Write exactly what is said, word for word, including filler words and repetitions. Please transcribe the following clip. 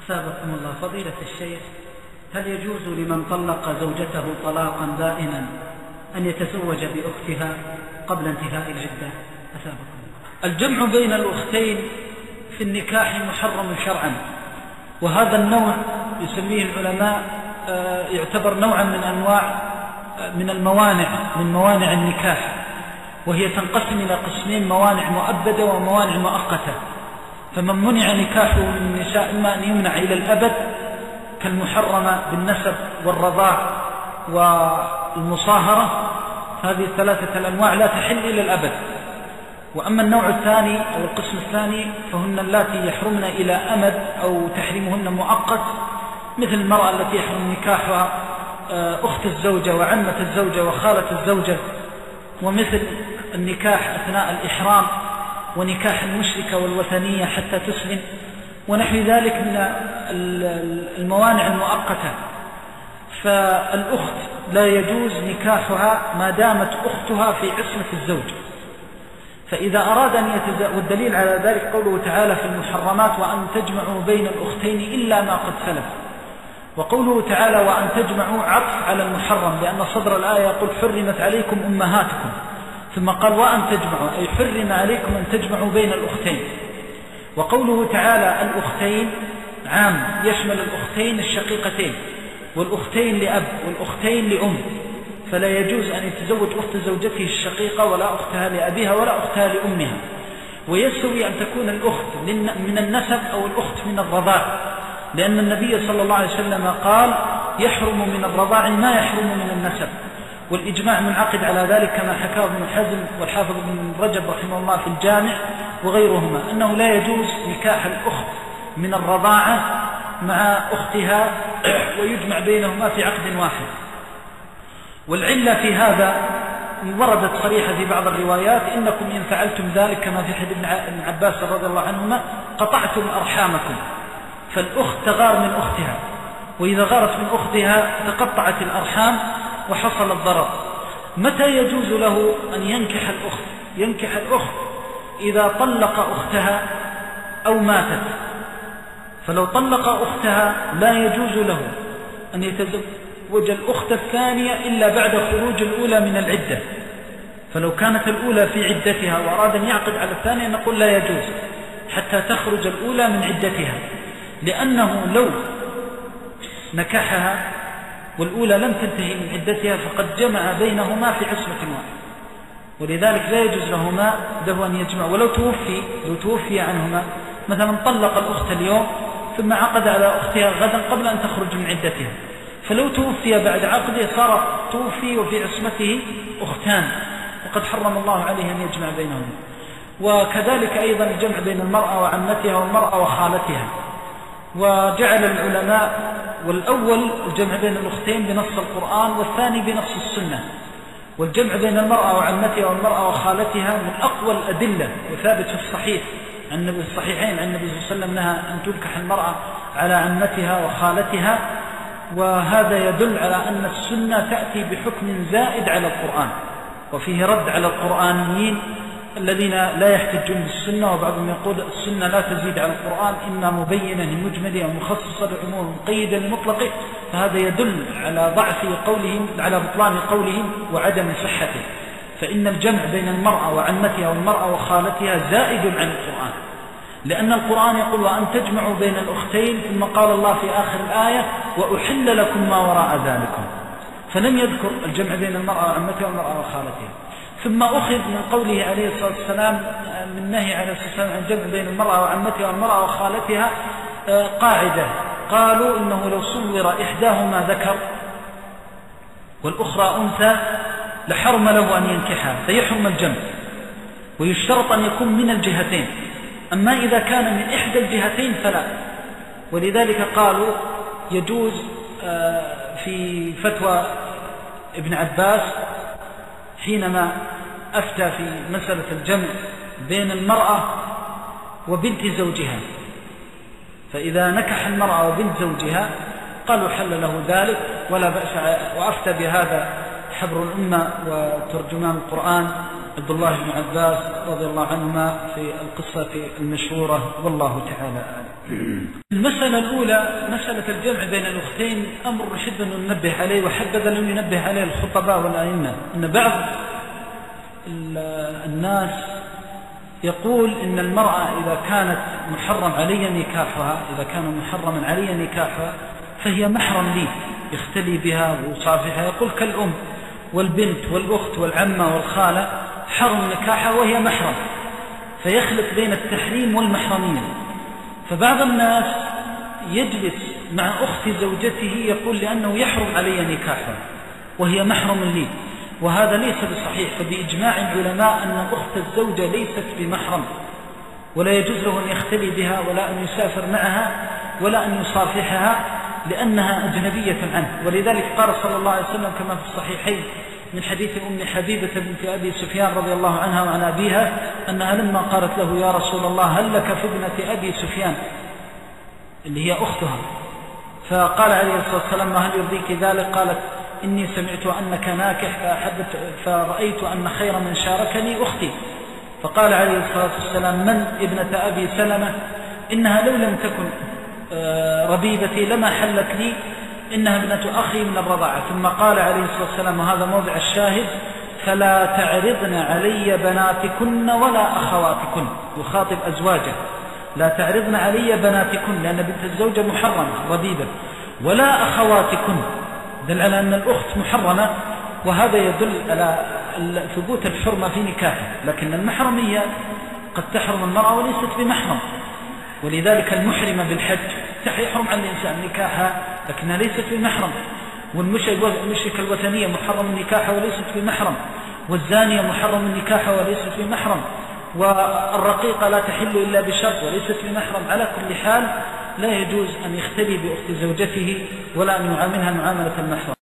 أثابكم الله. فضيلة الشيخ، هل يجوز لمن طلق زوجته طلاقا بائنا أن يتزوج بأختها قبل انتهاء العدة؟ أثابكم الله. الجمع بين الأختين في النكاح محرم شرعا، وهذا النوع يسميه العلماء يعتبر نوعا من أنواع من الموانع من موانع النكاح، وهي تنقسم إلى قسمين: موانع مؤبدة وموانع مؤقتة. فمن منع نكاحه من النساء إما أن يمنع إلى الأبد كالمحرمة بالنسب والرضاع والمصاهرة، هذه الثلاثة الأنواع لا تحل إلى الأبد. وأما النوع الثاني أو القسم الثاني فهن اللاتي يحرمن إلى أمد أو تحريمهن مؤقت، مثل المرأة التي يحرم نكاحها أخت الزوجة وعمة الزوجة وخالة الزوجة، ومثل النكاح أثناء الإحرام ونكاح المشركة والوثنية حتى تسلم ونحو ذلك من الموانع المؤقتة. فالأخت لا يجوز نكاحها ما دامت أختها في عصمة الزوج. فإذا أراد أن يتزوج، والدليل على ذلك قوله تعالى في المحرمات: وأن تجمعوا بين الأختين إلا ما قد سلف. وقوله تعالى وأن تجمعوا عطف على المحرم، لأن صدر الآية يقول حرمت عليكم أمهاتكم، ثم قال وأن تجمعوا، أي حرم عليكم أن تجمعوا بين الأختين. وقوله تعالى الأختين عام، يشمل الأختين الشقيقتين والأختين لأب والأختين لأم، فلا يجوز أن يتزوج أخت زوجته الشقيقة ولا أختها لأبيها ولا أختها لأمها. ويسوي أن تكون الأخت من النسب أو الأخت من الرضاع، لأن النبي صلى الله عليه وسلم قال يحرم من الرضاع ما يحرم من النسب، والإجماع منعقد على ذلك كما حكاه ابن حزم والحافظ ابن رجب رحمه الله في الجامع وغيرهما، أنه لا يجوز نكاح الأخت من الرضاعة مع أختها ويجمع بينهما في عقد واحد. والعلة في هذا وردت صريحة في بعض الروايات: إنكم إن فعلتم ذلك كما في حديث ابن عباس رضي الله عنهما قطعتم أرحامكم. فالأخت تغار من أختها، وإذا غارت من أختها تقطعت الأرحام وحصل الضرر. متى يجوز له أن ينكح الأخت؟ ينكح الأخت إذا طلق أختها أو ماتت. فلو طلق أختها لا يجوز له أن يتزوج الأخت الثانية إلا بعد خروج الأولى من العدة. فلو كانت الأولى في عدتها وأراد أن يعقد على الثانية نقول لا يجوز حتى تخرج الأولى من عدتها، لأنه لو نكحها والأولى لم تنتهي من عدتها فقد جمع بينهما في عصمة واحدة، ولذلك لا يجوز لهما له أن يجمع. ولو توفي لو توفي عنهما، مثلا طلق الأخت اليوم ثم عقد على أختها غدا قبل أن تخرج من عدتها، فلو توفي بعد عقده صار توفي وفي عصمته أختان، وقد حرم الله عليه أن يجمع بينهما. وكذلك أيضا الجمع بين المرأة وعمتها والمرأة وخالتها. وجعل العلماء والأول الجمع بين الأختين بنص القرآن والثاني بنص السنة، والجمع بين المرأة وعمتها والمرأة وخالتها من أقوى الأدلة وثابت في الصحيح عن النبي الصحيحين عن النبي صلى الله عليه وسلم نهى أن تنكح المرأة على عمتها وخالتها. وهذا يدل على أن السنة تأتي بحكم زائد على القرآن، وفيه رد على القرآنيين الذين لا يحتجون بالسنة، وبعضهم يقول السنة لا تزيد على القرآن، إما مبينة لمجمله ومخصصة لعموم مقيدة لمطلقه. فهذا يدل على ضعف قولهم، على بطلان قولهم وعدم صحته. فإن الجمع بين المرأة وعمتها والمرأة وخالتها زائد عن القرآن، لأن القرآن يقول وأن تجمعوا بين الأختين، ثم قال الله في آخر الآية وأحل لكم ما وراء ذلكم، فلم يذكر الجمع بين المرأة وعمتها والمرأة وخالتها. ثم أخذ من قوله عليه الصلاة والسلام من نهي عليه الصلاة والسلام عن الجمع بين المرأة وعمتها والمرأة وخالتها قاعدة، قالوا إنه لو صور إحداهما ذكر والأخرى أنثى لحرم له أن ينكحها، فيحرم الجمع، ويشترط أن يكون من الجهتين. أما إذا كان من إحدى الجهتين فلا. ولذلك قالوا يجوز في فتوى ابن عباس حينما أفتى في مسألة الجمع بين المرأة وبنت زوجها، فإذا نكح المرأة وبنت زوجها قالوا حل له ذلك ولا بأس. وأفتى بهذا حبر الأمة وترجمان القرآن عبد الله بن عباس رضي الله عنهما في القصة المشهورة، والله تعالى أعلم. المسألة الأولى مسألة الجمع بين الأختين أمر نحب أن ننبه عليه، وحبذا لم ينبه عليه الخطباء والأئمة. أن بعض الناس يقول إن المرأة إذا كانت محرم علي نكاحها إذا كان محرما علي نكاحها فهي محرم لي، يختلي بها ويصافحها. يقول كالأم والبنت والأخت والعمة والخالة حرم نكاحها وهي محرم، فيخلط بين التحريم والمحرمية. فبعض الناس يجلس مع أخت زوجته يقول لأنه يحرم علي نكاحها وهي محرم لي، وهذا ليس بصحيح. فبإجماع العلماء أن أخت الزوجة ليست بمحرم، ولا يجوز له أن يختلي بها ولا أن يسافر معها ولا أن يصافحها لأنها أجنبية عنه. ولذلك قال صلى الله عليه وسلم كما في الصحيحين من حديث أم حبيبة بنت أبي سفيان رضي الله عنها وعن أبيها أنها لما قالت له يا رسول الله هل لك في ابنة أبي سفيان اللي هي أختها، فقال عليه الصلاة والسلام هل يرضيك ذلك؟ قالت إني سمعت أنك ناكح فأحبت فرأيت أن خير من شاركني أختي. فقال عليه الصلاة والسلام من ابنة أبي سلمة؟ إنها لو لم تكن ربيبتي لما حلت لي، إنها ابنة أخي من الرضاعة. ثم قال عليه الصلاة والسلام وهذا موضع الشاهد فلا تعرضن علي بناتكن ولا أخواتكن، يخاطب أزواجه لا تعرضن علي بناتكن لأن بنت الزوجة محرمة ربيبة، ولا أخواتكن دل على أن الأخت محرمة، وهذا يدل على ثبوت الحرمة في نكاحه. لكن المحرمية قد تحرم المرأة وليست بمحرم، ولذلك المحرمة بالحج يحرم عن الإنسان نكاحها لكنها ليست بمحرم، والمشركة الوثنية محرم نكاحها وليست بمحرم، والزانية محرم نكاحها وليست بمحرم، والرقيقة لا تحل إلا بشرط وليست بمحرم. على كل حال لا يجوز أن يختلي بأخت زوجته ولا أن يعاملها معاملة المحرم.